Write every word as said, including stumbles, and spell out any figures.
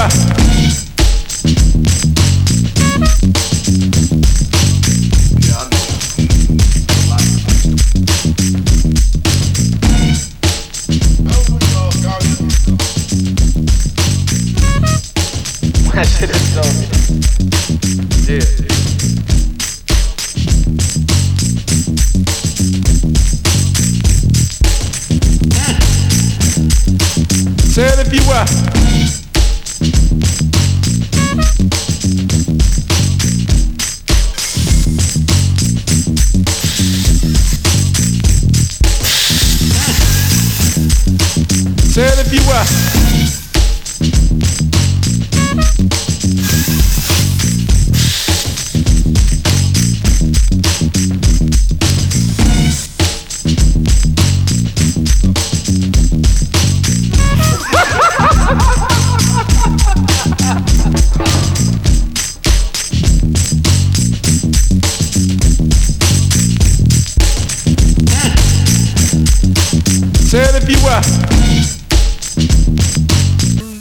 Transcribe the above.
piwa. That shit is so good. Yeah. Say it if you were. Say it if you were. Say it if you were.